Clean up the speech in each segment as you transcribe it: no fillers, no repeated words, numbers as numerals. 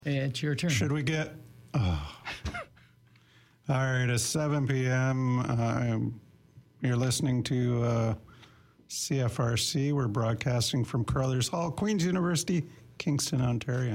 It's your turn. Should we get... Oh. All right, it's 7 p.m. You're listening to CFRC. We're broadcasting from Carruthers Hall, Queen's University, Kingston, Ontario.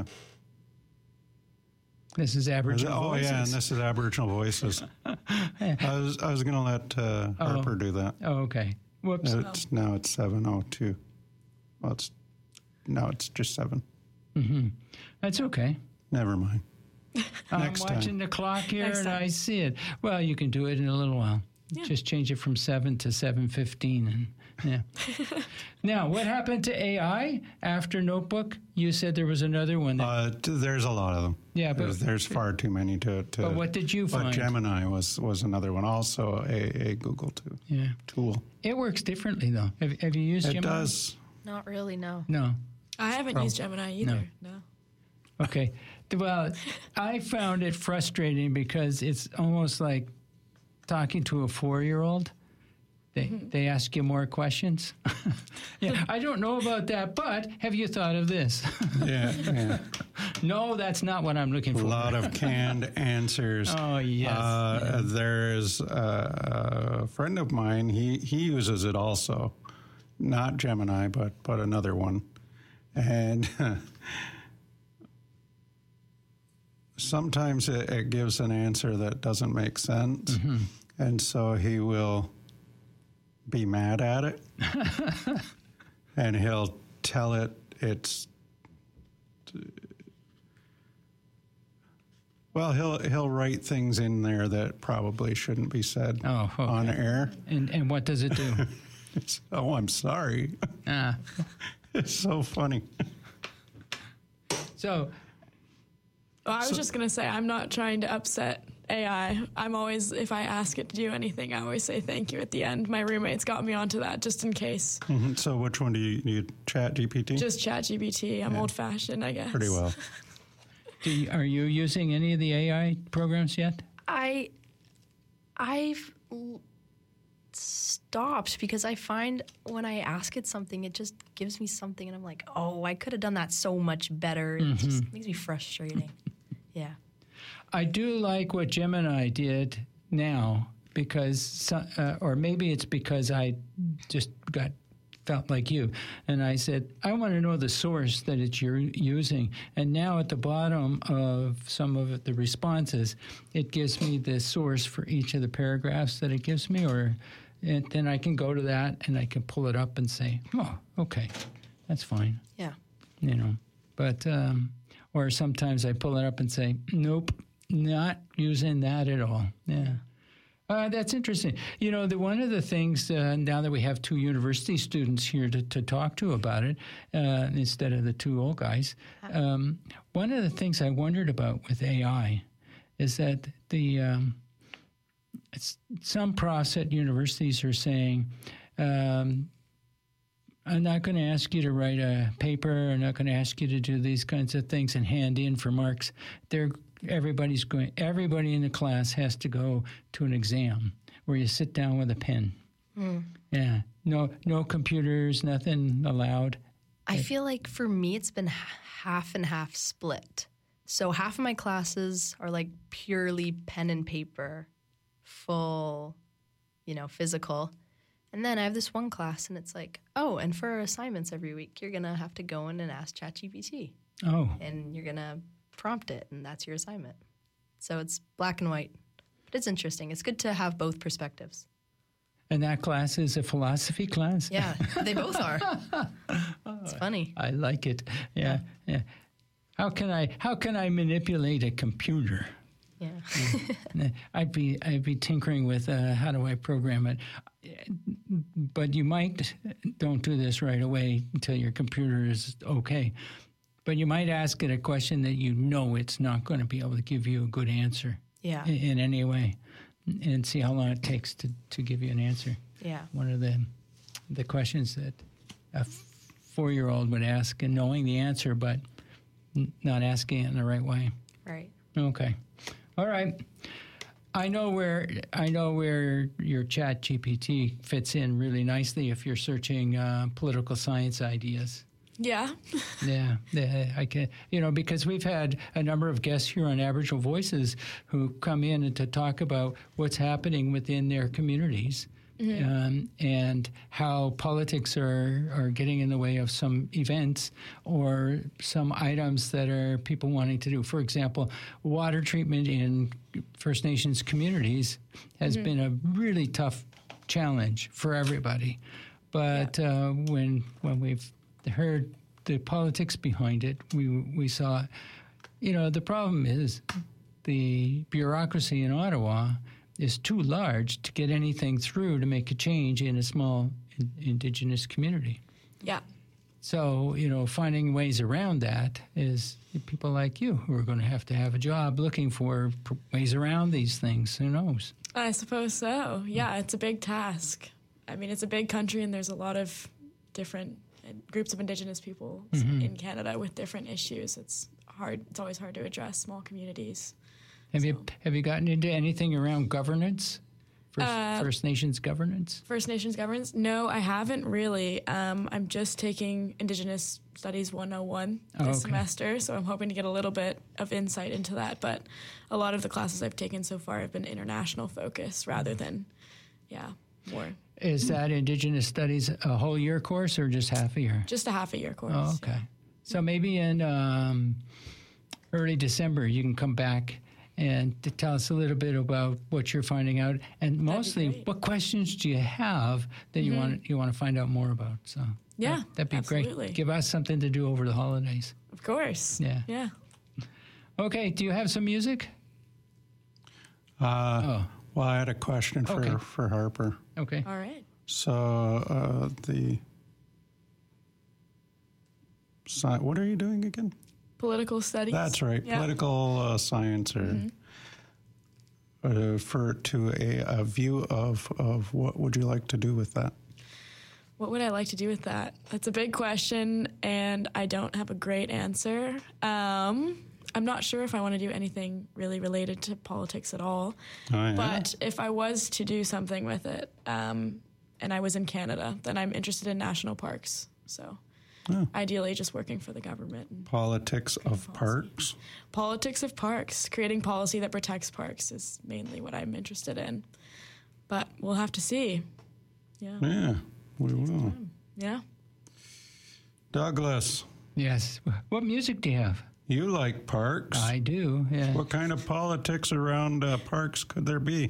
This is Aboriginal Voices. Oh, yeah, and this is Aboriginal Voices. I was going to let Harper do that. Oh, okay. Whoops. Now it's 7:02. Well, now it's just 7. Mm-hmm. That's okay. Never mind. I'm watching the clock here and I see it. Well, you can do it in a little while. Yeah. Just change it from 7 to 7:15. And yeah. Now, what happened to AI after Notebook? You said there was another one. There's a lot of them. Yeah, but there's far too many to. But what did you find? But Gemini was another one, also a Google tool. It works differently though. Have you used Gemini? It does. Not really. No. I haven't used Gemini either. No. Okay. Well, I found it frustrating because it's almost like talking to a 4-year-old. They ask you more questions. Yeah, I don't know about that, but have you thought of this? Yeah. No, that's not what I'm looking for. A lot of canned answers. Oh, yes. There's a friend of mine, he uses it also. Not Gemini, but another one. And sometimes it gives an answer that doesn't make sense. Mm-hmm. And so he will be mad at it. And he'll tell it it's... Well, he'll write things in there that probably shouldn't be said on air. And what does it do? I'm sorry. It's so funny. So... Well, I was just going to say, I'm not trying to upset AI. I'm always, if I ask it to do anything, I always say thank you at the end. My roommates got me onto that just in case. Mm-hmm. So which one do you ChatGPT? Just ChatGPT. I'm old-fashioned, I guess. Pretty well. Are you using any of the AI programs yet? I've stopped because I find when I ask it something, it just gives me something, and I'm like, oh, I could have done that so much better. It just makes me frustrating. Yeah. I do like what Gemini did now because, or maybe it's because I just felt like you. And I said, I want to know the source that it's using. And now at the bottom of some of the responses, it gives me the source for each of the paragraphs that it gives me, and then I can go to that and I can pull it up and say, oh, okay, that's fine. Yeah. But, or sometimes I pull it up and say, nope, not using that at all. Yeah. That's interesting. One of the things, now that we have 2 university students here to talk to about it, instead of the 2 old guys, one of the things I wondered about with AI is that some profs at universities are saying, I'm not going to ask you to write a paper. I'm not going to ask you to do these kinds of things and hand in for marks. Everybody in the class has to go to an exam where you sit down with a pen. Mm. Yeah. No computers, nothing allowed. I feel like for me, it's been half and half split. So half of my classes are like purely pen and paper, full, physical. And then I have this one class, and it's like, oh, and for our assignments every week, you're going to have to go in and ask ChatGPT. Oh. And you're going to prompt it, and that's your assignment. So it's black and white. But it's interesting. It's good to have both perspectives. And that class is a philosophy class? Yeah, they both are. It's funny. I like it. Yeah. How can I manipulate a computer? Yeah. I'd be tinkering with how do I program it. But you don't do this right away until your computer is okay. But you might ask it a question that it's not going to be able to give you a good answer. Yeah. In any way, and see how long it takes to give you an answer. Yeah. One of the questions that a 4-year-old would ask, and knowing the answer, but not asking it in the right way. Right. Okay. All right. I know where your ChatGPT fits in really nicely if you're searching political science ideas. Yeah. Yeah, I can, because we've had a number of guests here on Aboriginal Voices who come in and to talk about what's happening within their communities. And how politics are getting in the way of some events or some items that are people wanting to do. For example, water treatment in First Nations communities has been a really tough challenge for everybody. But when we've heard the politics behind it, we saw, the problem is the bureaucracy in Ottawa is too large to get anything through to make a change in a small Indigenous community. Yeah. So, finding ways around that is people like you who are going to have a job looking for ways around these things. Who knows? I suppose so. Yeah, it's a big task. I mean, it's a big country, and there's a lot of different groups of Indigenous people in Canada with different issues. It's hard. It's always hard to address small communities. Have you gotten into anything around governance? First Nations governance? First Nations governance? No, I haven't really. I'm just taking Indigenous Studies 101 this semester, so I'm hoping to get a little bit of insight into that. But a lot of the classes I've taken so far have been international focus rather than, more. Is that Indigenous Studies a whole year course or just half a year? Just a half a year course. Oh, okay. Yeah. So maybe in early December you can come back and to tell us a little bit about what you're finding out, and mostly what questions do you have that you want to find out more about. So that'd be absolutely great. Give us something to do over the holidays. Of course. Yeah. Okay. Do you have some music? Well, I had a question for Harper. Okay. All right. So what are you doing again? Political studies. That's right, political science, or to a view of what would you like to do with that? What would I like to do with that? That's a big question, and I don't have a great answer. I'm not sure if I want to do anything really related to politics at all. Oh, yeah. But if I was to do something with it, and I was in Canada, then I'm interested in national parks. So. Ideally, just working for the government. Politics of parks? Politics of parks. Creating policy that protects parks is mainly what I'm interested in. But we'll have to see. Yeah, we will. Yeah. Douglas. Yes. What music do you have? You like parks. I do, yeah. What kind of politics around parks could there be?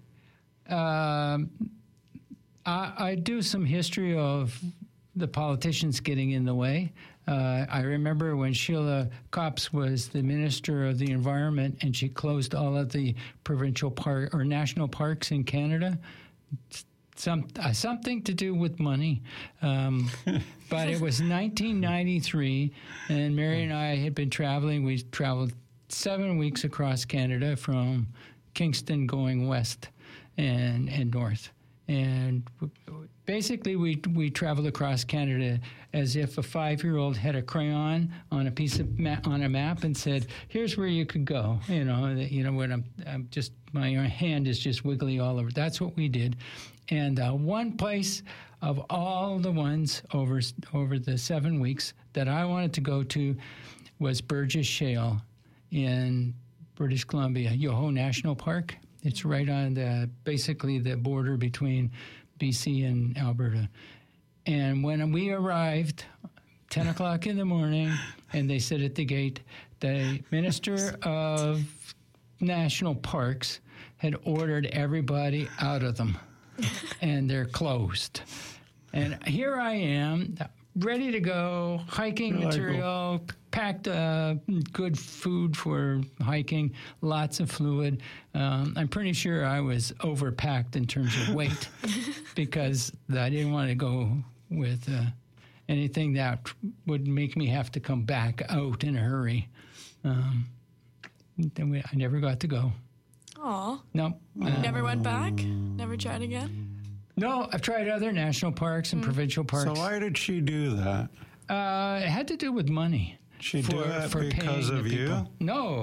I do some history of the politicians getting in the way. I remember when Sheila Copps was the Minister of the Environment and she closed all of the provincial park or national parks in Canada. Something to do with money. But it was 1993 and Mary and I had been traveling. We traveled 7 weeks across Canada from Kingston going west and north. And basically, we traveled across Canada as if a 5-year-old had a crayon on a piece of on a map and said, "Here's where you could go." When I'm just my hand is just wiggly all over. That's what we did, and one place of all the ones over the 7 weeks that I wanted to go to was Burgess Shale in British Columbia, Yoho National Park. It's right on basically the border between BC and Alberta. And when we arrived, 10 o'clock in the morning, and they said at the gate, the Minister of National Parks had ordered everybody out of them, and they're closed. And here I am, ready to go, hiking material, packed good food for hiking, lots of fluid. I'm pretty sure I was overpacked in terms of weight because I didn't want to go with anything that would make me have to come back out in a hurry. I never got to go. Aw. No. Never went back? Never tried again? No, I've tried other national parks and provincial parks. So why did she do that? It had to do with money. She do it because of you? No,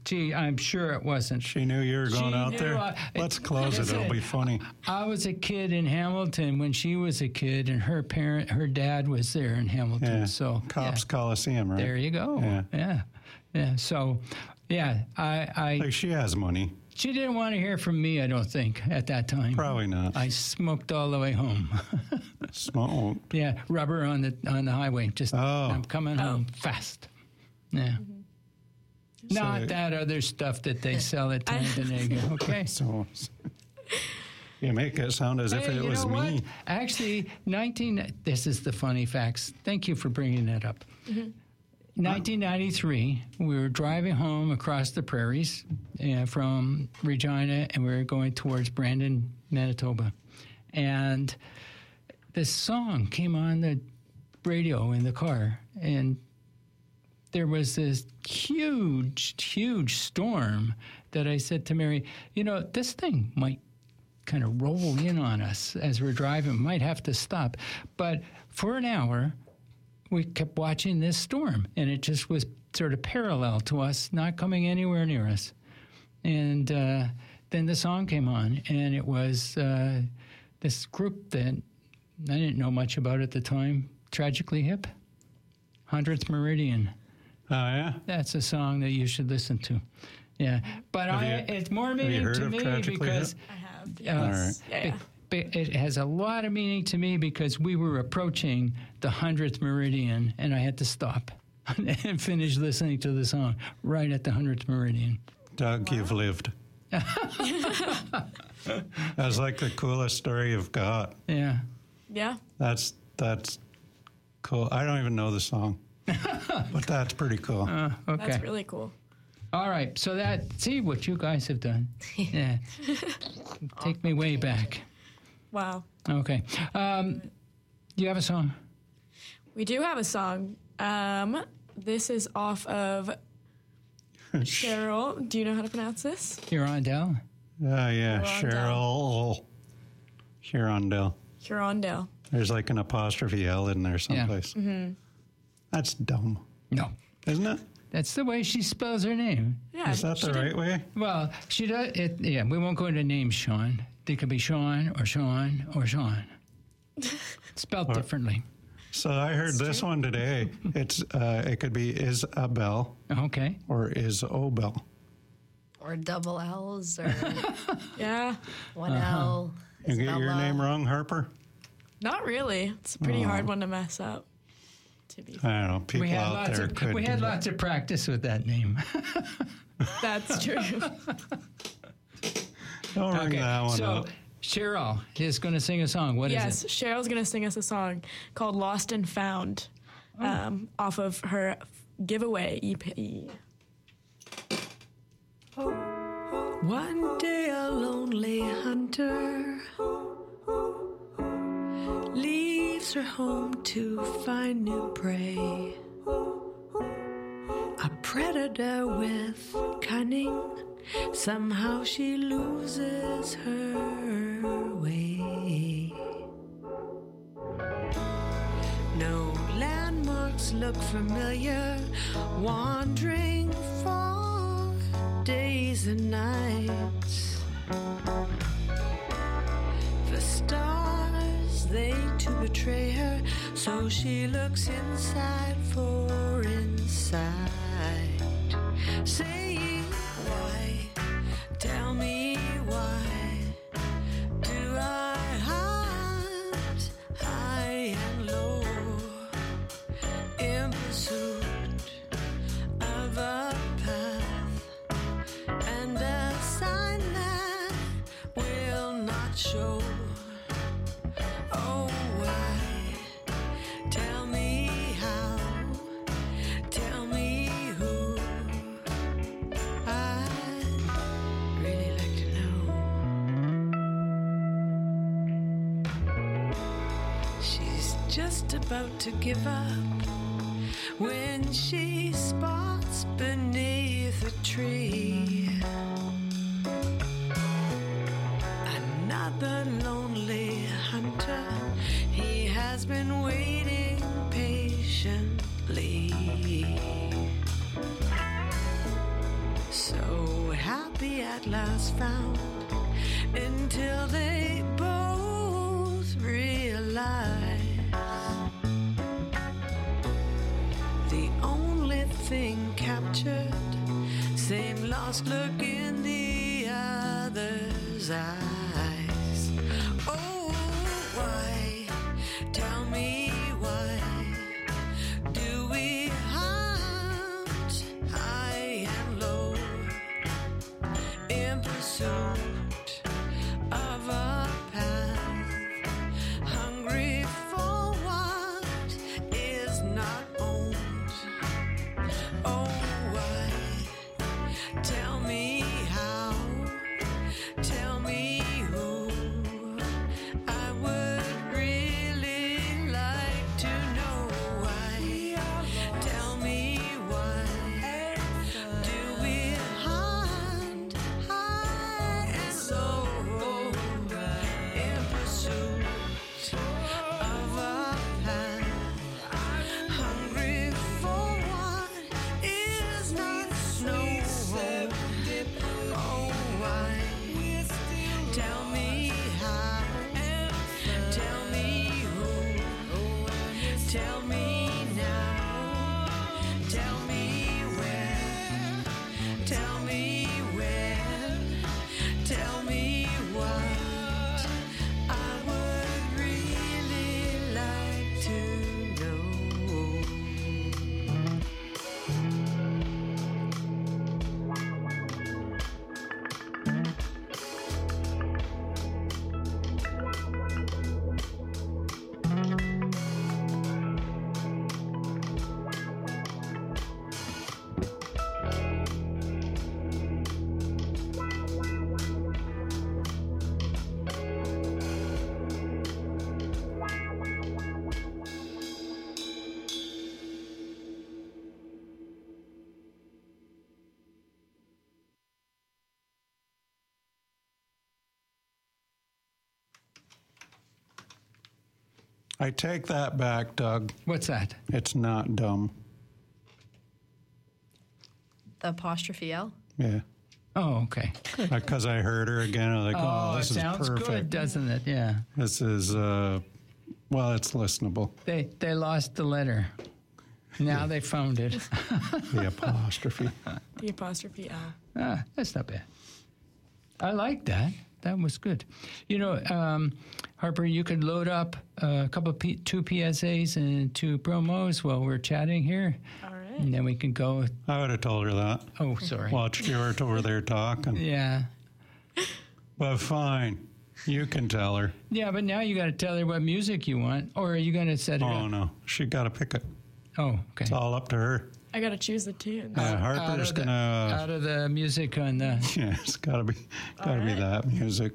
Gee, I'm sure it wasn't. She knew you were going She out knew there. Let's close it. It'll be funny. I was a kid in Hamilton when she was a kid, and her dad was there in Hamilton. Yeah. So Cops Coliseum, right? there you go. Yeah. So, yeah, I Like she has money. she didn't want to hear from me. I don't think at that time. Probably not. I smoked all the way home. Smoke. Yeah, rubber on the highway. Just I'm coming home fast. Yeah. Not So- that other stuff that they sell at Tandanega. Okay. So you make it sound as if Hey, it you was know me. what? Actually, this is the funny facts. Thank you for bringing that up. 1993, we were driving home across the prairies from Regina, and we were going towards Brandon, Manitoba. And this song came on the radio in the car, and there was this huge storm that I said to Mary, this thing might kind of roll in on us as we're driving, might have to stop. But for an hour, we kept watching this storm, and it just was sort of parallel to us, not coming anywhere near us. And then the song came on, and it was this group that I didn't know much about at the time, Tragically Hip, 100th Meridian. Oh, yeah? That's a song that you should listen to. Yeah, but it's more meaning heard to of me Tragically because I have. All right. Yeah. it has a lot of meaning to me because we were approaching the 100th meridian, and I had to stop and finish listening to the song right at the 100th meridian. Doug, you've lived. That's like the coolest story you've got. Yeah. Yeah. That's cool. I don't even know the song, but that's pretty cool. Okay. That's really cool. All right. So see what you guys have done. Yeah. Take me way back. Wow. Okay. You have a song? We do have a song. This is off of Cheryl. Do you know how to pronounce this? Hirondelle? Yeah, Hirondelle. Hirondelle. Hirondelle. There's like an apostrophe L in there someplace. Mm-hmm. That's dumb, No. isn't it? That's the way she spells her name. Yeah. Is that she the did- right way? Well, she does it. Yeah, we won't go into names, Sean. They could be Sean or Sean or Sean. Spelled differently. So I heard this one today. It's it could be Isabel Okay. or Isobel. Or double L's or Yeah. one L. You get your Isabella. name wrong, Harper? Not really. It's a pretty hard one to mess up. To be I don't know. People out there could. we had do lots of practice with that name. That's true. Don't ring that one so up. Cheryl is going to sing a song. What is Yes, it? Cheryl's going to sing us a song called Lost and Found off of her Giveaway EP. One day a lonely hunter leaves her home to find new prey. A predator with cunning, somehow she loses her way. No landmarks look familiar, wandering for days and nights. The stars, they too betray her, so she looks inside for insight. Saying, why? Tell me why do I hunt high and low in pursuit of a path and a sign that will not show? Oh, why? Tell me how, tell me who. I'd really like to know. She's just about to give up when she spots beneath a tree another lonely hunter. He has been waiting patiently. so happy at last found, until they both realize the only thing captured, same lost look in the other's eyes. Oh, why? Tell me why do we hunt high and low in pursuit of a path, hungry for what is not owned? Oh, why? Tell me how, tell me who. I would really like to know why. Tell me why do we hunt high and low in pursuit of a path, hungry for what is not known? Oh, why? Tell me how, tell me who, tell me now, tell me where, tell me when, tell me what I would really like to know. I take that back, Doug. What's that? It's not dumb. The apostrophe L. Yeah. Oh, okay. Because I heard her again. I was like, oh, it this is sounds perfect. good, doesn't it? Yeah. This is, well, it's listenable. They lost the letter. Now they found it. The apostrophe. The apostrophe L. That's not bad. I like that. That was good. You know, Harper, you could load up a couple of two PSAs and two promos while we're chatting here. All right. And then we can go. I would have told her that. Oh, sorry. Watch Stuart over there talking. Yeah. But fine. You can tell her. Yeah, but now you got to tell her what music you want, or are you going to set it Oh, up? no. She got to pick it. Oh, okay. It's all up to her. I gotta choose the tunes. Harper's going to... out of the music on the. Yeah, it's got to be right. that music.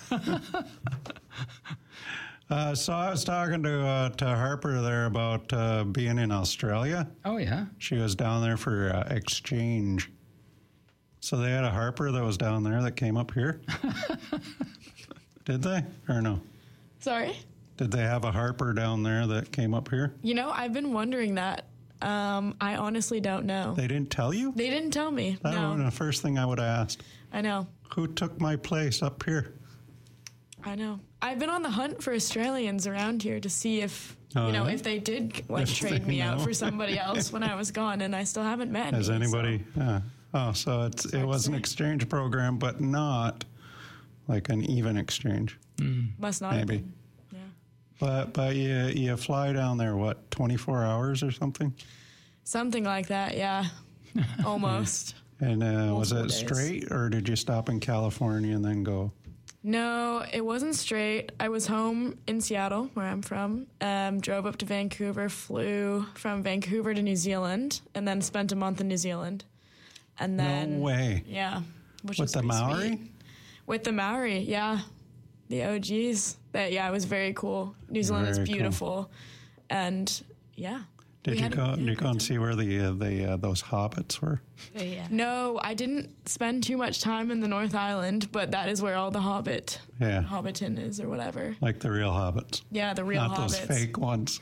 So I was talking to Harper there about being in Australia. Oh, yeah. She was down there for exchange. So they had a Harper that was down there that came up here. Did they? Or no? Sorry? Did they have a Harper down there that came up here? You know, I've been wondering that. I honestly don't know. They didn't tell you? They didn't tell me. That would have been No. the first thing I would have asked. I know. Who took my place up here? I know. I've been on the hunt for Australians around here to see if, Oh, yeah? if they did like If trade they me out know. for somebody else when I was gone, and I still haven't met Has any, anybody? Oh, so it was an exchange program, but not like an even exchange. so must not have Maybe. been. Yeah. But you fly down there, what, 24 hours or something? Something like that, yeah. Almost. And was Multiple it days. straight, or did you stop in California and then go? No, it wasn't straight. I was home in Seattle, where I'm from, drove up to Vancouver, flew from Vancouver to New Zealand, and then spent a month in New Zealand. And then, No way. yeah. Which With was the pretty Maori? sweet. With the Maori, yeah. The OGs. It was very cool. New Zealand Very is cool. beautiful. And, yeah. Did We you had a- go? we had Did a you go great and time. see where the those hobbits were? Yeah. No, I didn't spend too much time in the North Island, but that is where all the Yeah, Hobbiton is or whatever. like the real hobbits, Yeah, the real not hobbits. those fake ones.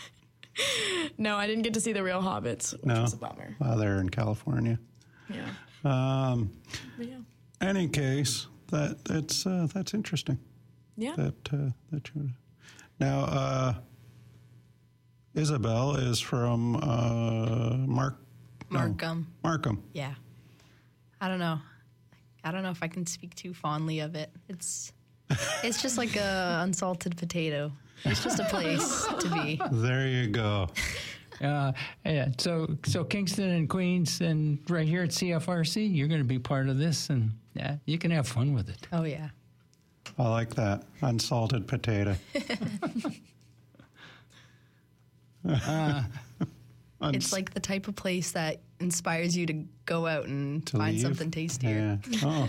No, I didn't get to see the real hobbits, which No, was a bummer. they're in California. Yeah. But yeah. Any case, that's interesting. Yeah. That you now. Isabel is from Markham. Markham. Yeah. I don't know if I can speak too fondly of it. It's just like a unsalted potato. It's just a place to be. There you go. Yeah. So Kingston and Queens and right here at CFRC, you're going to be part of this, and yeah, you can have fun with it. Oh yeah. I like that. Unsalted potato. It's like the type of place that inspires you to go out and To find leave? something tastier. Yeah. Oh,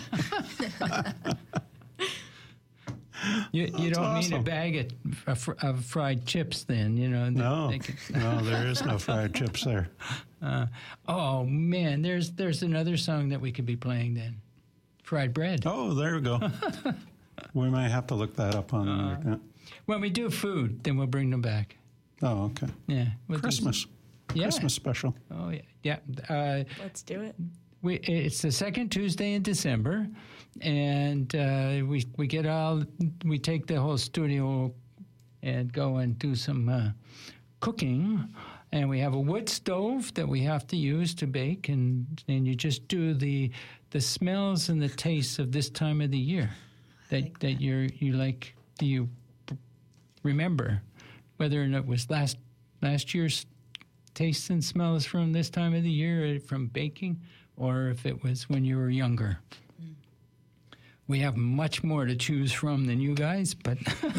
You don't awesome. need a bag of fried chips then, you know. no, no, there is no fried chips there. Oh, man, there's another song that we could be playing then. Fried bread. Oh, there we go. We might have to look that up on the internet. When we do food, then we'll bring them back. Oh, okay. Yeah. We'll do Christmas. Yeah. Christmas special. Oh, yeah. Yeah. Let's do it. It's the second Tuesday in December, and we take the whole studio and go and do some cooking, and we have a wood stove that we have to use to bake, and you just do the smells and the tastes of this time of the year that you remember, whether or not it was last year's tastes and smells from this time of the year from baking, or if it was when you were younger. We have much more to choose from than you guys, but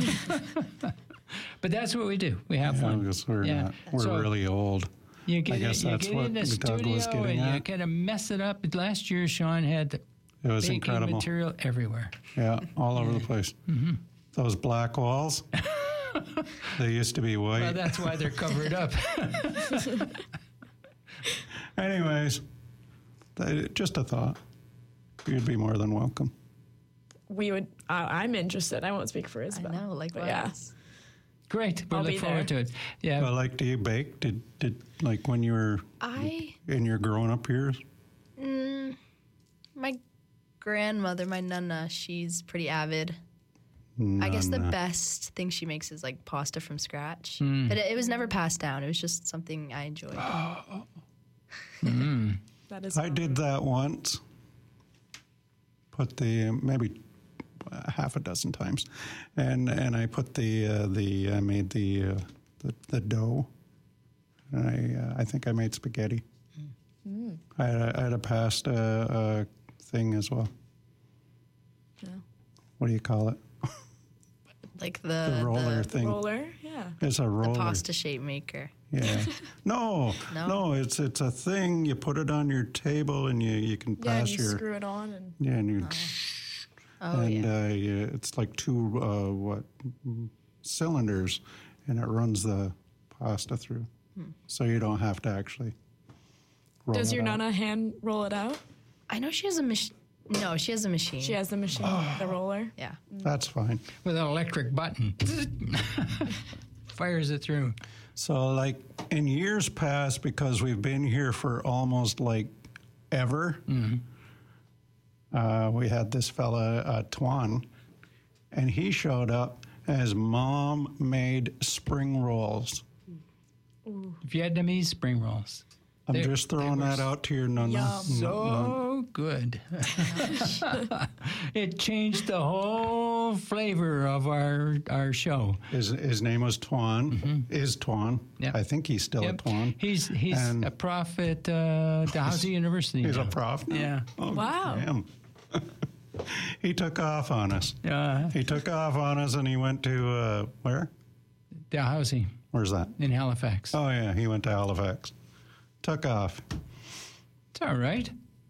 but that's what we do. We have Yeah, fun. because we're Yeah. not. We're So really old. You get, I guess you that's get what in the Doug was studio getting and you at. kind of mess it up. Last year, Sean had It was baking incredible. material everywhere. Yeah, all over the place. Mm-hmm. Those black walls, they used to be white. Well, that's why they're covered up. Anyways, just a thought. You'd be more than welcome. We would. I'm interested. I won't speak for I Isabel. know, like But yeah. Great. We I'll look be forward there. to it. Yeah. Well, like, do you bake? Did like when you were in your growing up years? My grandmother, my nana, she's pretty avid. I guess the best thing she makes is like pasta from scratch. But it was never passed down. It was just something I enjoyed. That is. I did that once. Put maybe half a dozen times, and I put I made the dough, and I think I made spaghetti. I had a pasta thing as well. Yeah. What do you call it? Like The roller thing. Roller. Yeah. It's a roller. the pasta shape maker. Yeah. No. No? It's a thing. You put it on your table and you can Yeah, and pass you your screw it on and. yeah, and you Oh and yeah. it's like two cylinders, and it runs the pasta through, so you don't have to actually. Roll Does it your out. nana hand roll it out? I know she has a machine. No, she has a machine. She has the machine, the roller. Yeah. That's fine. With an electric button. Fires it through. So, like in years past, because we've been here for almost like ever, we had this fella, Tuan, and he showed up as mom made spring rolls. Vietnamese spring rolls. I'm They- just throwing they were that out to your nana. Yum. So good. It changed the whole flavor of our show. His name was Tuan. Is Tuan? Yep. I think he's still a Tuan. He's And- a prof at Dalhousie University. He's a now. prof now? Yeah. Oh, Wow. damn. He took off on us. He took off on us, and he went to where? Dalhousie Where's that? in Halifax. Oh yeah, he went to Halifax. Took off. It's all right.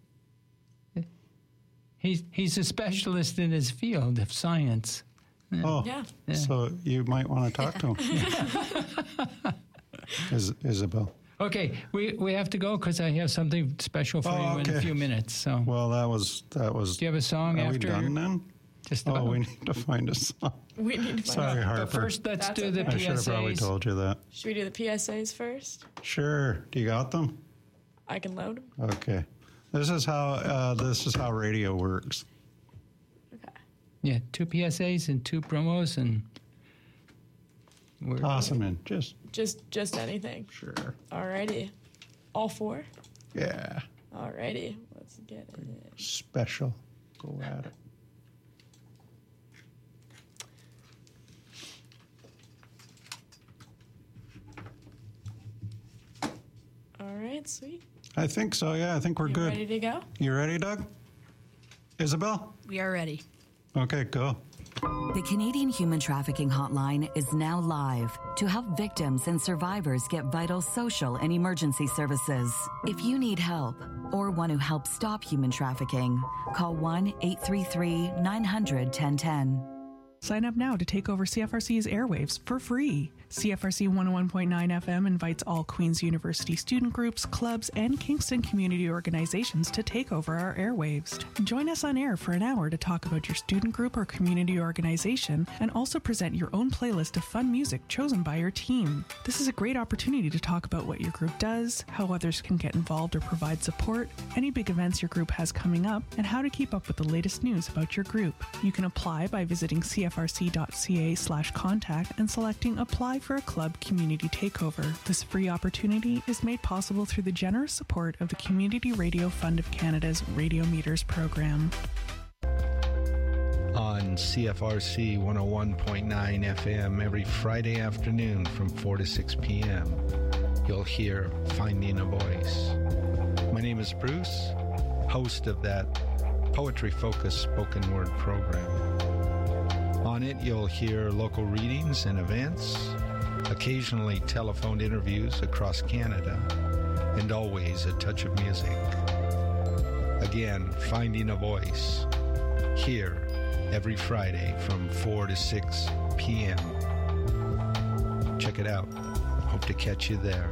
He's a specialist in his field of science. Oh, Yeah. so you might want to talk to him. Isabel. Okay, we have to go because I have something special for you in a okay. few minutes. So, Well, that was. do you have a song Are we after? done then? Just Oh, about. we need to find a song. We need to find Sorry, out. Harper. But first, let's That's do the okay. I should have probably PSAs. told you that. Should we do the PSAs first? Sure. Do you got them? I can load them. Okay. This is how radio works. Okay. Yeah, 2 PSAs and 2 promos, and we're Awesome, and just Just anything. sure. Alrighty. All 4? Yeah, Alrighty. Let's get it. special. Go at it. Alright, sweet. I think so. Yeah, I think we're You good. ready to go? You ready, Doug? Isabel? We are ready. Okay, go. The Canadian Human Trafficking Hotline is now live to help victims and survivors get vital social and emergency services. If you need help or want to help stop human trafficking, call 1-833-900-1010. Sign up now to take over CFRC's airwaves for free. CFRC 101.9 FM invites all Queen's University student groups, clubs, and Kingston community organizations to take over our airwaves. Join us on air for an hour to talk about your student group or community organization and also present your own playlist of fun music chosen by your team. This is a great opportunity to talk about what your group does, how others can get involved or provide support, any big events your group has coming up, and how to keep up with the latest news about your group. You can apply by visiting cfrc.ca/contact and selecting Apply for a Club Community Takeover. This free opportunity is made possible through the generous support of the Community Radio Fund of Canada's Radio Meters program. On CFRC 101.9 FM every Friday afternoon from 4 to 6 p.m., you'll hear Finding a Voice. My name is Bruce, host of that poetry-focused spoken word program. On it, you'll hear local readings and events, occasionally telephoned interviews across Canada, and always a touch of music. Again, Finding a Voice, here every Friday from 4 to 6 p.m. Check it out. Hope to catch you there.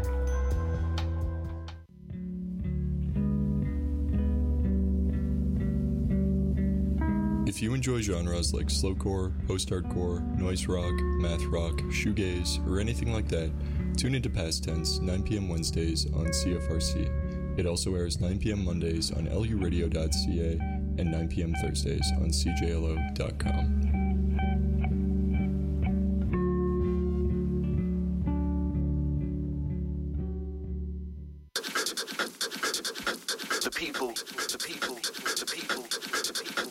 If you enjoy genres like slowcore, post-hardcore, noise rock, math rock, shoegaze, or anything like that, tune into Past Tense 9 p.m. Wednesdays on CFRC. It also airs 9 p.m. Mondays on luradio.ca and 9 p.m. Thursdays on cjlo.com. The people, the people, the people, the people.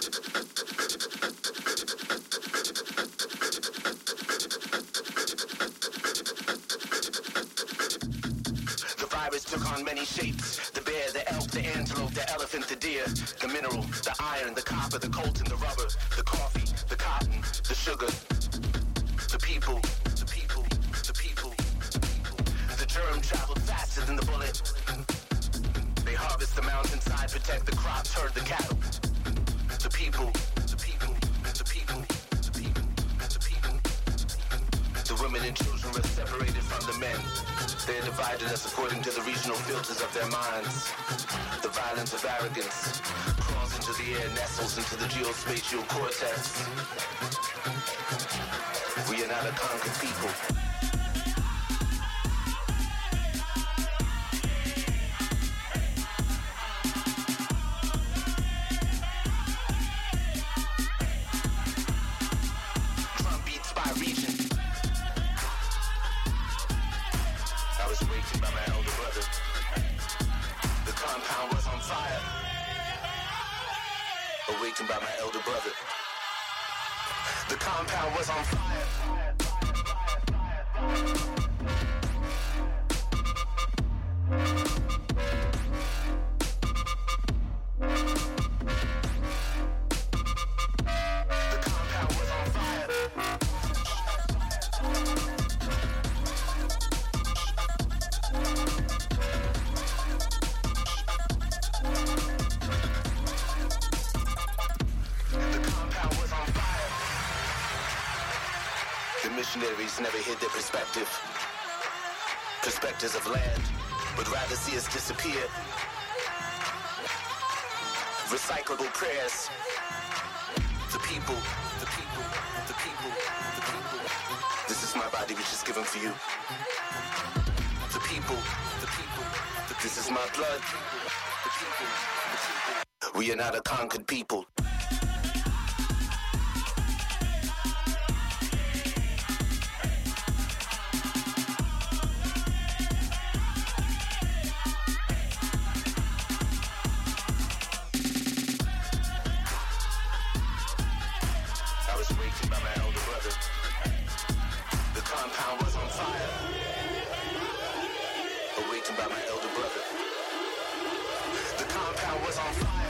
The virus took on many shapes. The bear, the elk, the antelope, the elephant, the deer, the mineral, the iron, the copper, the coltan, the rubber, the coffee, the cotton, the sugar. The people, the people, the people, the people. The germ traveled faster than the bullet. They harvest the mountainside, protect the crops, herd the cattle. The people, the people, the people, the people, the people. The women and children were separated from the men. They're divided us according to the regional filters of their minds. The violence of arrogance crawls into the air, nestles into the geospatial cortex. We are not a conquered people. Awakened by my elder brother. The compound was on fire. Missionaries never hid their perspectives of land, but rather see us disappear. Recyclable prayers. The people, the people, the people, the people. This is my body which is given for you. The people. This is my blood. We are not a conquered people. I was awakened by my elder brother. The compound was on fire. Awakened by my elder brother. The compound was on fire.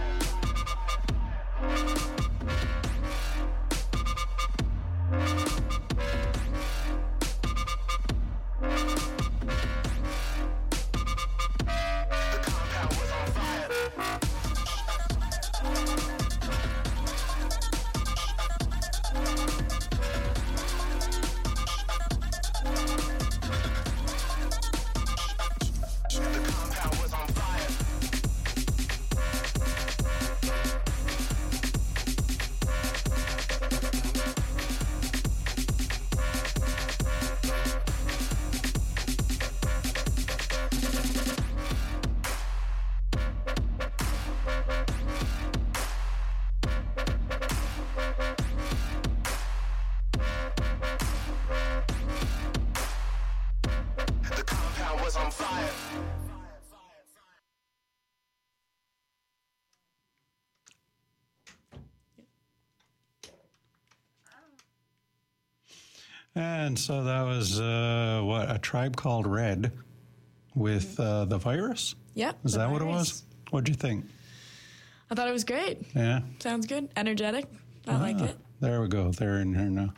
And so that was, A Tribe Called Red with The Virus? Yep. Is The that what it Virus. was? What'd you think? I thought it was great. Yeah? Sounds good. Energetic. I liked it. There we go. They're in here now.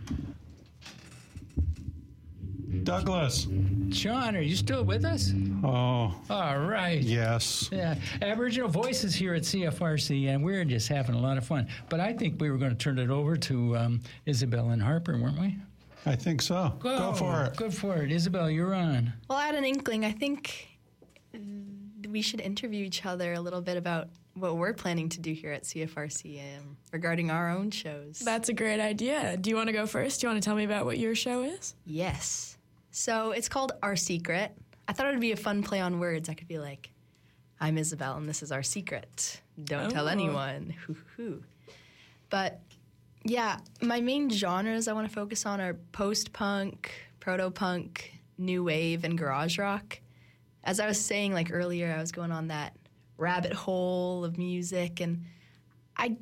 Douglas. Sean, are you still with us? Oh, All right. yes. Yeah, Aboriginal Voices here at CFRC, and we're just having a lot of fun. But I think we were going to turn it over to Isabel and Harper, weren't we? I think so. Go for it. Good for it. Isabel, you're on. Well, I had an inkling. I think we should interview each other a little bit about what we're planning to do here at CFRC regarding our own shows. That's a great idea. Do you want to go first? Do you want to tell me about what your show is? Yes. So it's called Our Secret. I thought it would be a fun play on words. I could be like, I'm Isabel, and this is our secret. Don't tell anyone. Hoo-hoo. But, yeah, my main genres I want to focus on are post-punk, proto-punk, new wave, and garage rock. As I was saying, like, earlier, I was going on that rabbit hole of music, and I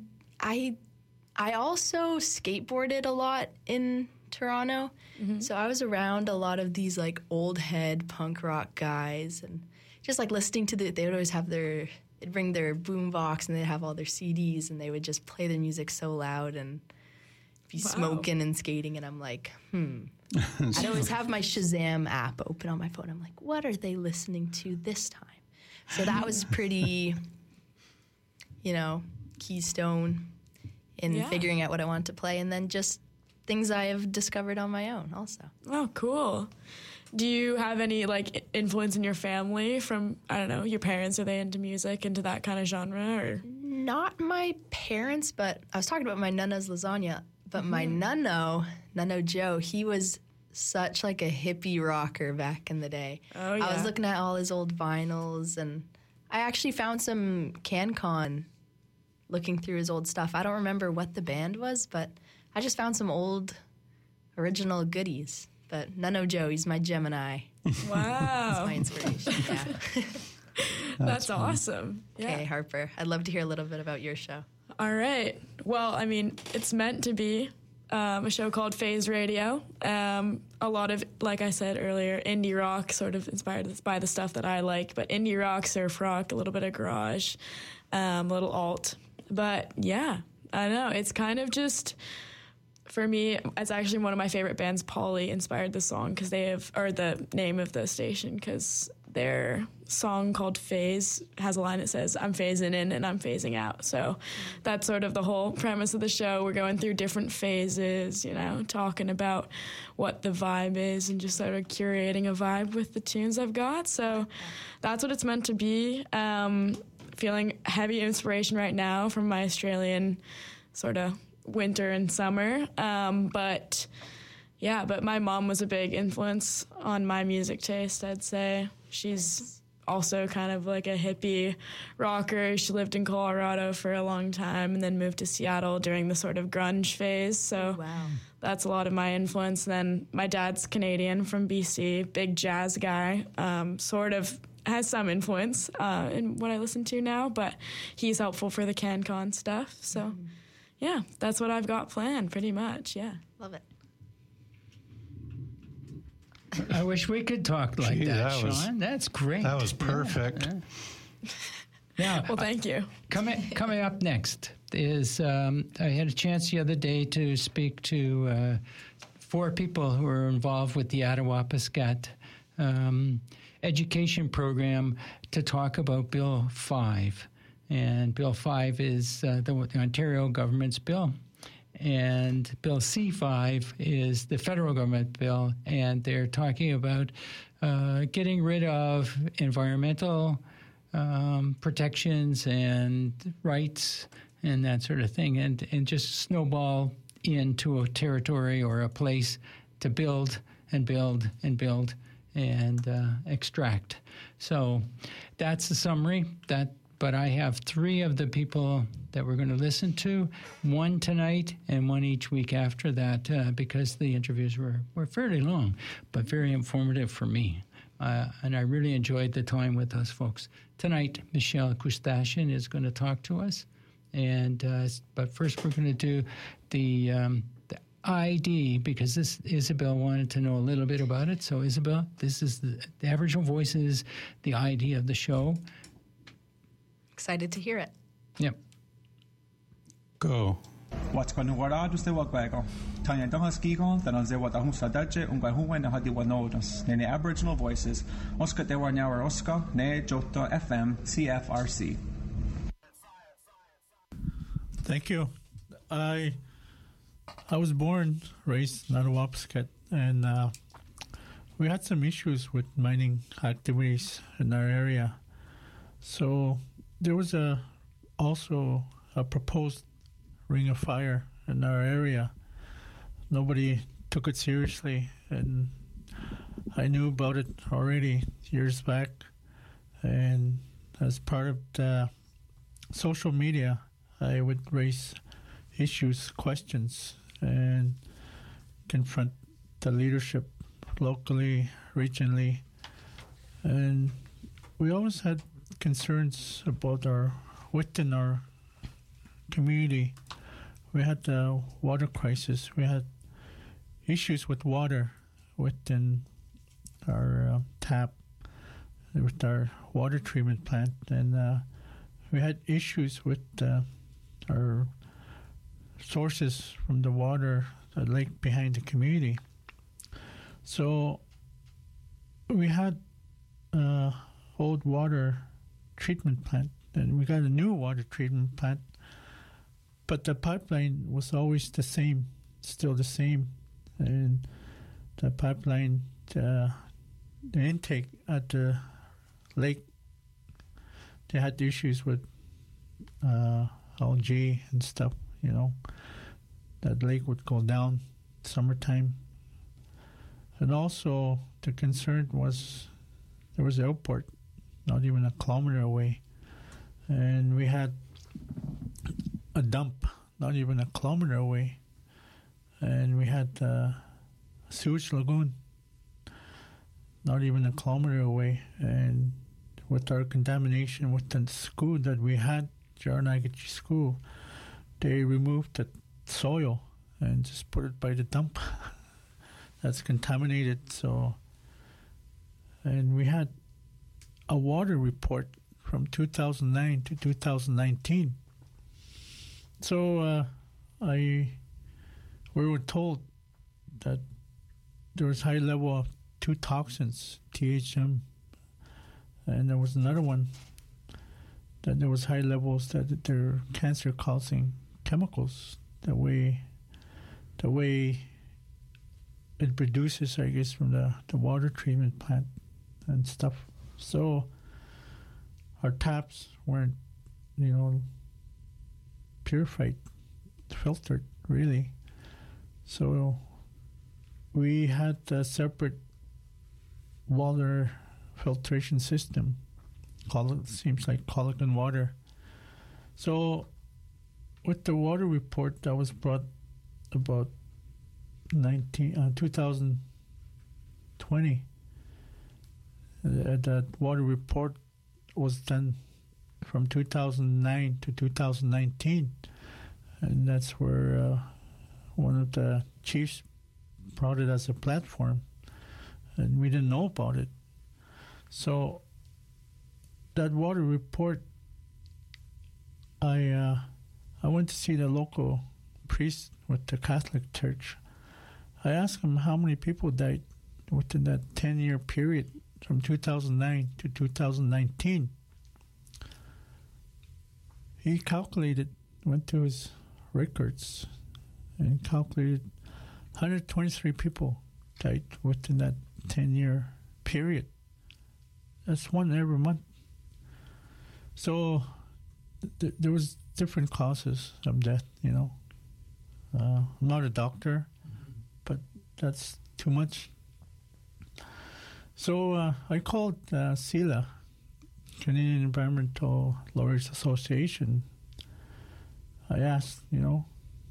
also skateboarded a lot in Toronto. So I was around a lot of these like old head punk rock guys and just like listening to they would always have they'd bring their boom box and they'd have all their CDs and they would just play their music so loud and be smoking and skating and I'm like, I'd always have my Shazam app open on my phone. I'm like, what are they listening to this time? So that was pretty, keystone in figuring out what I wanted to play and then just things I have discovered on my own also. Oh, cool. Do you have any, like, influence in your family from, I don't know, your parents? Are they into music, into that kind of genre? Or? Not my parents, but I was talking about my Nana's lasagna, but my Nano Joe, he was such, like, a hippie rocker back in the day. Oh, yeah. I was looking at all his old vinyls, and I actually found some CanCon looking through his old stuff. I don't remember what the band was, but I just found some old original goodies. But Nano Joe, he's my Gemini. Wow. That's my inspiration, yeah. That's awesome. Okay, Harper, I'd love to hear a little bit about your show. All right. Well, I mean, it's meant to be a show called Phase Radio. A lot of, like I said earlier, indie rock, sort of inspired by the stuff that I like. But indie rock, surf rock, a little bit of garage, a little alt. But yeah, I don't know. It's kind of just... For me, it's actually one of my favorite bands, Polly, inspired the song because they have, or the name of the station, because their song called Phase has a line that says, I'm phasing in and I'm phasing out. So that's sort of the whole premise of the show. We're going through different phases, talking about what the vibe is and just sort of curating a vibe with the tunes I've got. So that's what it's meant to be. Feeling heavy inspiration right now from my Australian sort of winter and summer, but yeah, but my mom was a big influence on my music taste, I'd say. She's also kind of like a hippie rocker. She lived in Colorado for a long time and then moved to Seattle during the sort of grunge phase. So that's a lot of my influence. Then my dad's Canadian from BC, big jazz guy, sort of has some influence in what I listen to now, but he's helpful for the CanCon stuff. So yeah, that's what I've got planned pretty much. Yeah. Love it. I wish we could talk like Gee, that, that was- Sean. That's great. That was perfect. Now, Well, thank you. coming up next is I had a chance the other day to speak to 4 people who are involved with the Attawapiskat education program to talk about Bill 5. And Bill 5 is the Ontario government's bill. And Bill C-5 is the federal government bill, and they're talking about getting rid of environmental protections and rights and that sort of thing, and just snowball into a territory or a place to build and build and build and extract. So that's the summary. But I have 3 of the people that we're going to listen to, 1 tonight and 1 each week after that, because the interviews were fairly long, but very informative for me. And I really enjoyed the time with those folks. Tonight, Michelle Kustashian is going to talk to us. But first we're going to do the ID, because Isabel wanted to know a little bit about it. So Isabel, this is the Aboriginal Voices, the ID of the show. Excited to hear it. Yep. Go. What's going to work out is the work back. Tanya Dongaskigon, then on the what Ahum Sadache, Ungahuan, and Hadi Wanodas, Nene Aboriginal Voices, Oscar de Warnauer Oscar, Ne Jota FM, CFRC. Thank you. I was born, raised in Attawapiskat, and we had some issues with mining activities in our area. So there was also a proposed ring of fire in our area. Nobody took it seriously, and I knew about it already years back. And as part of the social media, I would raise issues, questions, and confront the leadership locally, regionally. And we always had concerns about within our community. We had the water crisis. We had issues with water within our tap, with our water treatment plant, and we had issues with our sources from the water, the lake behind the community. So we had old water treatment plant, and we got a new water treatment plant, but the pipeline was always the same, still the same. And the pipeline, the intake at the lake, they had issues with algae and stuff, that lake would go down summertime. And also the concern was there was an airport not even a kilometer away, and we had a dump not even a kilometer away, and we had a sewage lagoon not even a kilometer away. And with our contamination with the school that we had, Jarnagachi School, they removed the soil and just put it by the dump that's contaminated. So, and we had a water report from 2009 to 2019. So we were told that there was high level of 2 toxins, THM, and there was another one that there was high levels that they're cancer-causing chemicals. The way it produces, I guess, from the water treatment plant and stuff. So our taps weren't, purified, filtered, really. So we had a separate water filtration system. Seems like Colican water. So with the water report that was brought about 2020, that water report was done from 2009 to 2019, and that's where one of the chiefs brought it as a platform, and we didn't know about it. So that water report, I went to see the local priest with the Catholic Church. I asked him how many people died within that 10-year period from 2009 to 2019. He calculated, went to his records, and calculated 123 people died within that 10-year period. That's one every month. So there was different causes of death, you know. I'm not a doctor, but that's too much. So I called CELA, Canadian Environmental Lawyers Association. I asked them,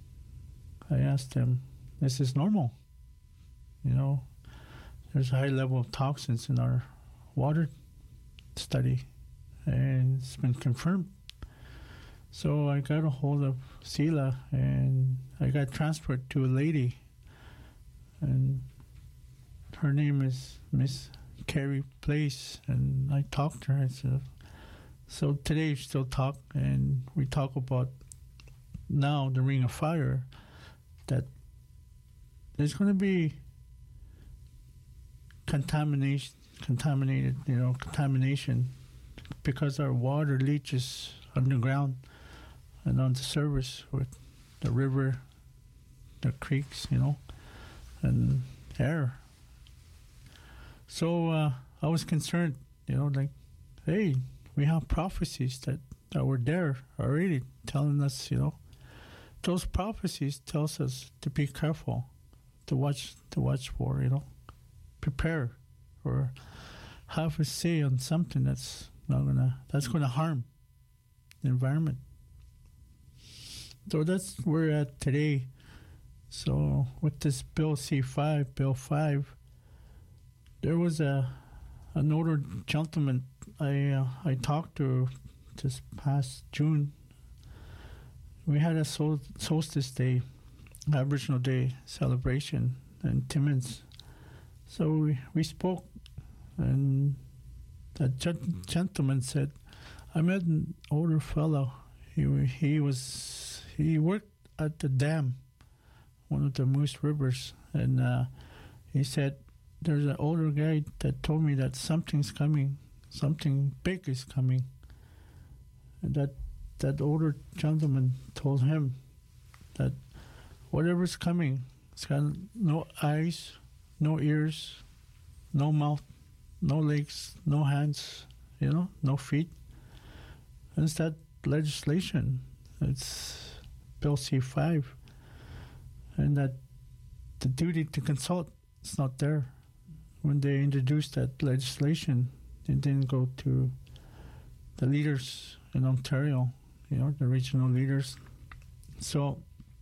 this is normal? You know, there's a high level of toxins in our water study, and it's been confirmed. So I got a hold of CELA, and I got transferred to a lady, and her name is Miss Carrie Place, and I talked to her. I said, so today we still talk, and we talk about now the Ring of Fire, that there's going to be contamination because our water leaches underground and on the surface with the river, the creeks, you know, and air. So I was concerned, you know, like, hey, we have prophecies that were there already telling us, you know. Those prophecies tells us to be careful, to watch for, you know, prepare, or have a say on something that's gonna harm the environment. So that's where we're at today. So with this Bill C5, Bill 5, there was an older gentleman I talked to this past June. We had a Solstice Day, Aboriginal Day celebration in Timmins. So we spoke, and that gentleman said, I met an older fellow. He worked at the dam, one of the Moose Rivers, and he said, there's an older guy that told me that something's coming, something big is coming. And that older gentleman told him that whatever's coming, it's got no eyes, no ears, no mouth, no legs, no hands, you know, no feet. And it's that legislation. It's Bill C5. And that the duty to consult is not there. When they introduced that legislation, it didn't go to the leaders in Ontario, you know, the regional leaders. So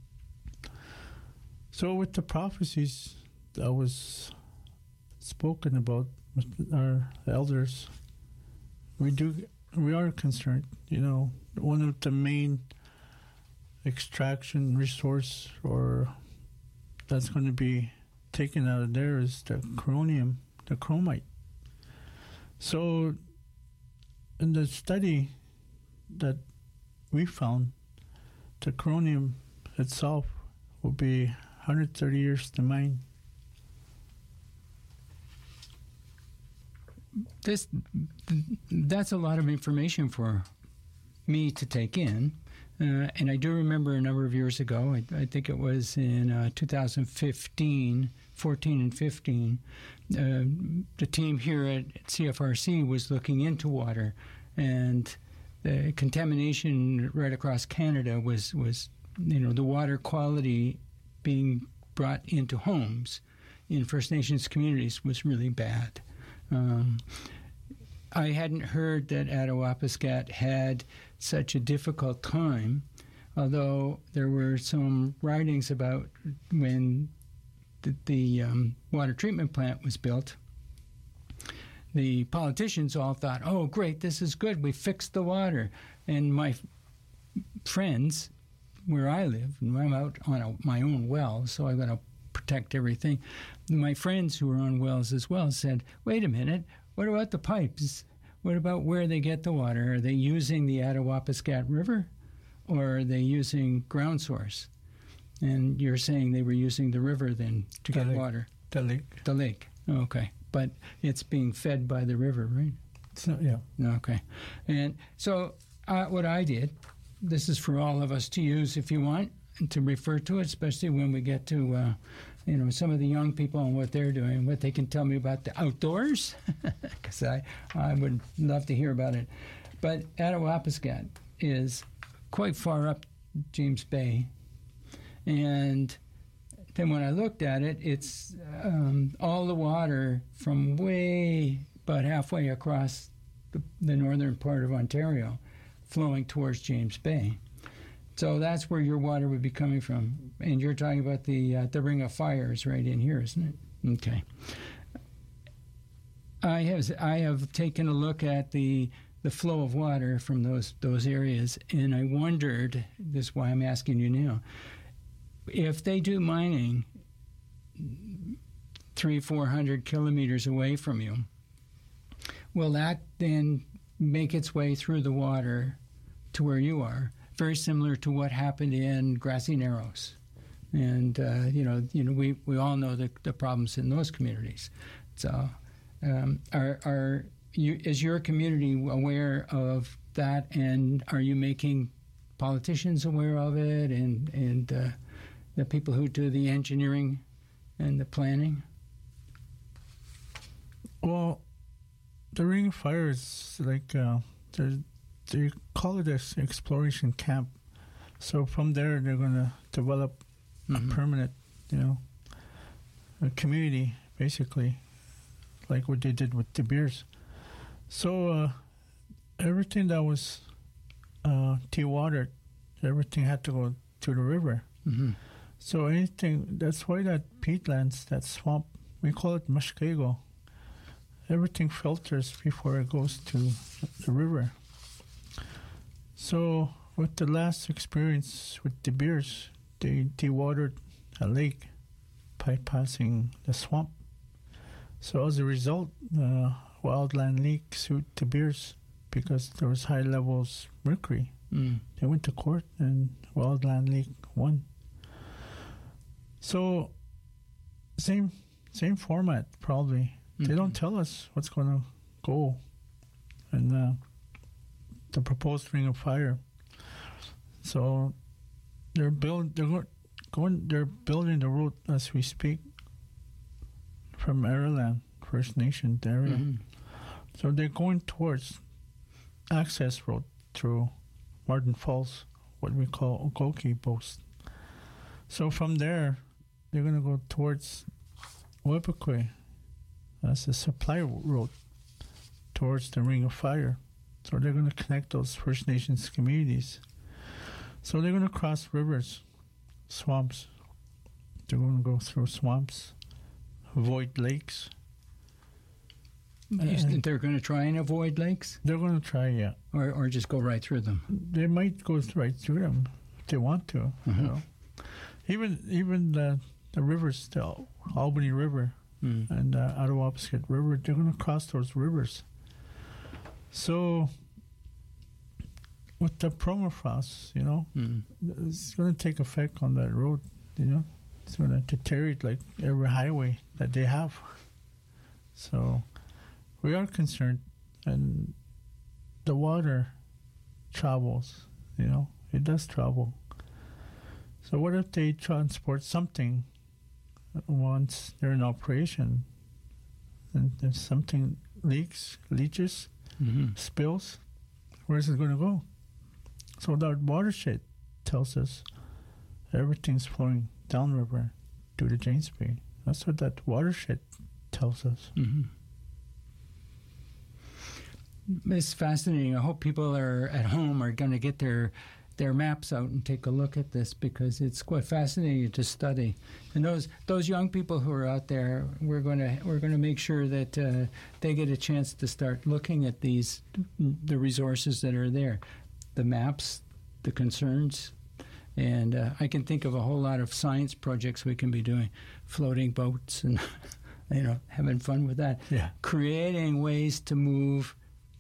with the prophecies that was spoken about with our elders, we are concerned. You know, one of the main extraction resource or that's going to be taken out of there is the coronium, the chromite. So in the study that we found, the coronium itself will be 130 years to mine. That's a lot of information for me to take in. And I do remember a number of years ago, I think it was in 2015, 14 and 15, the team here at CFRC was looking into water, and the contamination right across Canada was you know, the water quality being brought into homes in First Nations communities was really bad. I hadn't heard that Attawapiskat had such a difficult time, although there were some writings about when the water treatment plant was built. The politicians all thought, oh, great, this is good, we fixed the water. And my friends, where I live, and I'm out on my own well, so I've got to protect everything. My friends who were on wells as well said, wait a minute, what about the pipes? What about where they get the water? Are they using the Attawapiskat River, or are they using ground source? And you're saying they were using the river then to get water? The lake. The lake, okay. But it's being fed by the river, right? So, yeah. Okay. And so what I did, this is for all of us to use if you want, to refer to it, especially when we get to, some of the young people and what they're doing, what they can tell me about the outdoors, because I would love to hear about it. But Attawapiskat is quite far up James Bay. And then when I looked at it, it's all the water from way about halfway across the northern part of Ontario flowing towards James Bay. So that's where your water would be coming from. And you're talking about the Ring of Fire is right in here, isn't it? Okay. I have taken a look at the flow of water from those areas, and I wondered, this is why I'm asking you now, if they do mining 300-400 kilometers away from you, will that then make its way through the water to where you are? Very similar to what happened in Grassy Narrows, and we all know the problems in those communities. So, is your community aware of that, and are you making politicians aware of it, and the people who do the engineering and the planning? Well, the Ring of Fire is like they call it an exploration camp. So from there, they're going to develop a permanent, a community, basically, like what they did with De Beers. So everything that was dewatered, everything had to go to the river. Mm-hmm. So anything, that's why that peatlands, that swamp, we call it Mushkego. Everything filters before it goes to the river. So with the last experience with De Beers, they dewatered a lake bypassing the swamp. So as a result, Wildland League sued De Beers because there was high levels of mercury. They went to court and Wildland League won. So same format probably. They don't tell us what's going to go in the proposed Ring of Fire. So they're building the road as we speak from Araland First Nation area. Mm-hmm. So they're going towards access road through Martin Falls, what we call Okoki Post. So from there, they're going to go towards Waipakway as a supply road towards the Ring of Fire. So they're going to connect those First Nations communities. So they're going to cross rivers, swamps. They're going to go through swamps, avoid lakes. They're going to try and avoid lakes? They're going to try, yeah. Or just go right through them? They might go right through them if they want to. Mm-hmm. You know. Even the rivers, the Albany River and the Attawapiskat River, they're going to cross those rivers. So with the permafrost, it's going to take effect on that road, It's going to deteriorate like every highway that they have. So we are concerned, and the water travels, it does travel. So what if they transport something once they're in operation and then something leaches, spills? Where is it going to go? So that watershed tells us everything's flowing downriver to the James Bay That's what that watershed tells us. Mm-hmm. It's fascinating. I hope people are at home are going to get their maps out and take a look at this, because it's quite fascinating to study. And those young people who are out there, we're going to make sure that they get a chance to start looking at the resources that are there, the maps, the concerns, and I can think of a whole lot of science projects we can be doing, floating boats and having fun with that. Yeah, creating ways to move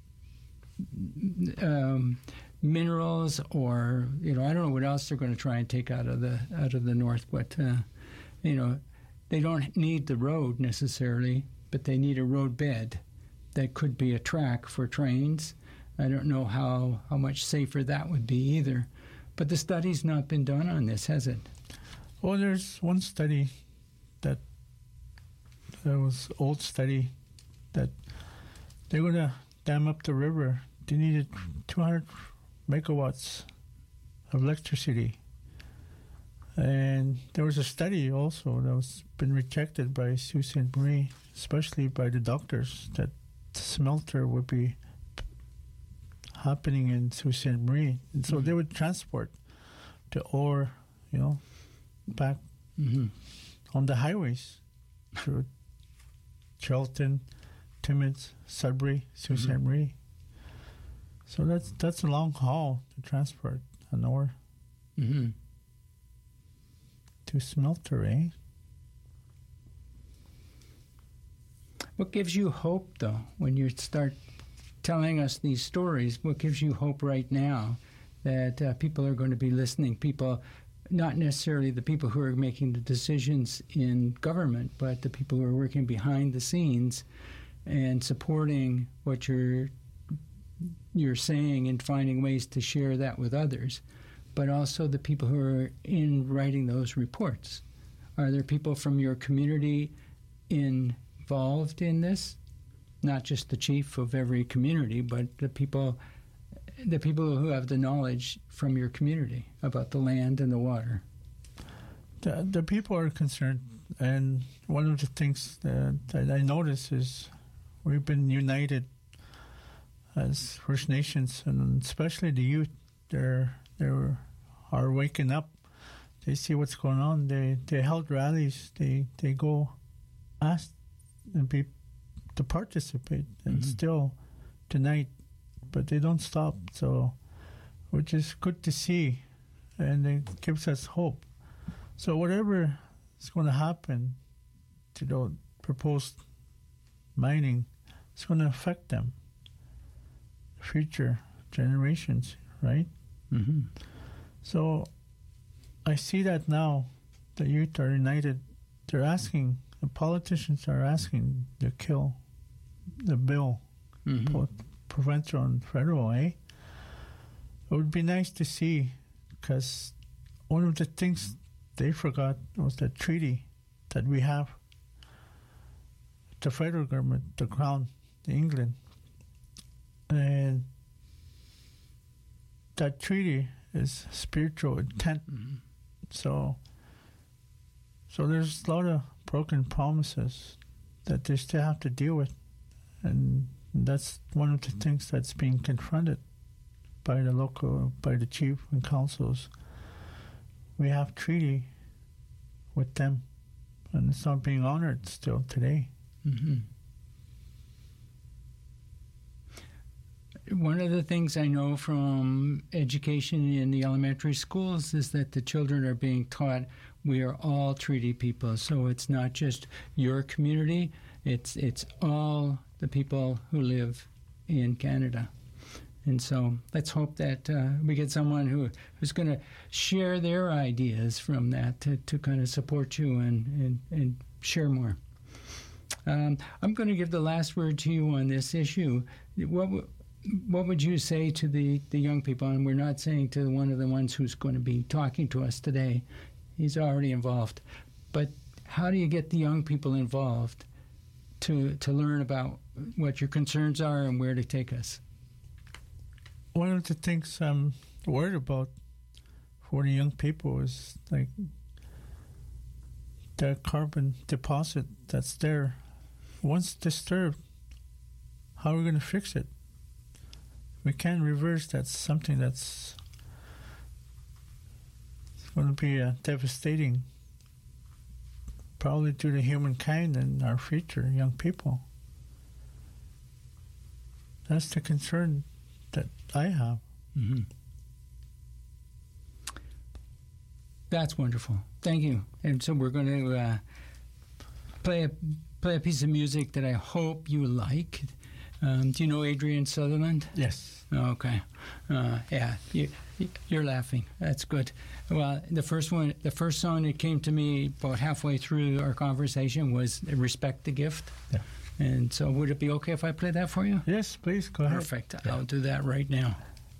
minerals, or I don't know what else they're going to try and take out of the north, but they don't need the road necessarily, but they need a road bed that could be a track for trains. I don't know how much safer that would be either, but the study's not been done on this, has it? Well, there's one study that was old study that they're going to dam up the river. They needed 200 megawatts of electricity. And there was a study also that was been rejected by Sault Ste. Marie, especially by the doctors, that the smelter would be happening in Sault Ste. Marie. And so they would transport the ore, back on the highways through Charlton, Timmins, Sudbury, Sault Ste. Marie. So that's a long haul to transport an ore to smelter, eh? What gives you hope, though, when you start telling us these stories? What gives you hope right now that people are going to be listening? People, not necessarily the people who are making the decisions in government, but the people who are working behind the scenes and supporting what you're saying and finding ways to share that with others, but also the people who are writing those reports. Are there people from your community involved in this? Not just the chief of every community, but the people who have the knowledge from your community about the land and the water. The people are concerned, and one of the things that I notice is we've been united as First Nations, and especially the youth. They are waking up. They see what's going on. They held rallies. They go ask and to participate, and still tonight, but they don't stop. So, which is good to see, and it gives us hope. So whatever is going to happen to the proposed mining, it's going to affect them, future generations, right? Mm-hmm. So I see that now the youth are united. They're asking, the politicians are asking to kill the bill, provincial and federal, eh? It would be nice to see, because one of the things they forgot was the treaty that we have, the federal government, the Crown, the England. And that treaty is spiritual intent. So there's a lot of broken promises that they still have to deal with. And that's one of the things that's being confronted by the chief and councils. We have treaty with them, and it's not being honored still today. One of the things I know from education in the elementary schools is that the children are being taught we are all treaty people. So it's not just your community, it's all the people who live in Canada. And so let's hope that we get someone who's going to share their ideas from that to kind of support you and share more. I'm going to give the last word to you on this issue. What would you say to the young people? And we're not saying to one of the ones who's going to be talking to us today. He's already involved. But how do you get the young people involved to learn about what your concerns are and where to take us? One of the things I'm worried about for the young people is like that carbon deposit that's there, once disturbed, how are we going to fix it? We can't reverse. That's something that's going to be devastating, probably to the humankind and our future young people. That's the concern that I have. Mm-hmm. That's wonderful. Thank you. And so we're going to play a piece of music that I hope you like. Do you know Adrian Sutherland? Yes. Okay. Yeah. You're laughing. That's good. Well, the first song that came to me about halfway through our conversation was "Respect the Gift." Yeah. And so, would it be okay if I play that for you? Yes, please. Go ahead. Perfect. Yeah. I'll do that right now.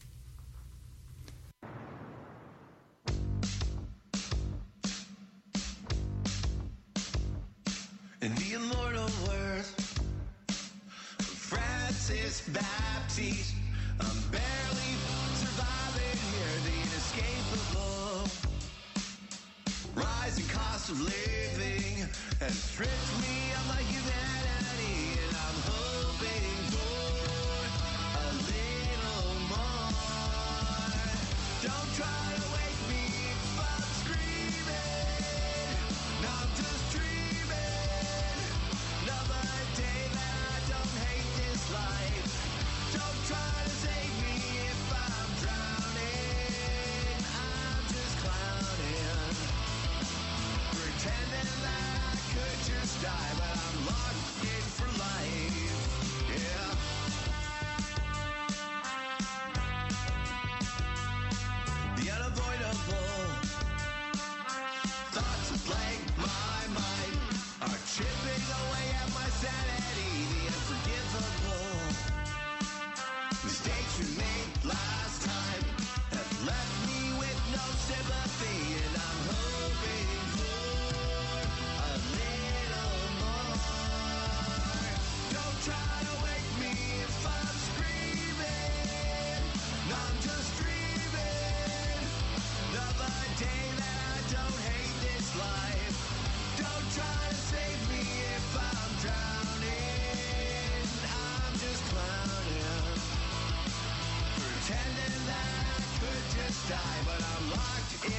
In the immortal words of Francis Baptiste, I'm barely surviving here, the inescapable rising cost of living has stripped me of my humanity, and I'm hoping for a little more. Don't try to wake me if I'm screaming, no, I'm just dreaming. Another day that I don't hate this life. Don't try to save me if I'm drowning. I'm just clowning, pretending that I could just die, but I'm locked in for life. Yeah. The unavoidable thoughts that plague my mind are chipping away at my sanity. The unforgivable mistakes we made last time have left me with no sympathy, and I'm hoping for a little more. Don't try to wake me if I'm screaming. No, I'm just dreaming. Another day that I don't hate this life. Don't try to save me if I'm drowning. I'm just clowning, pretending that I could just die, but I'm locked in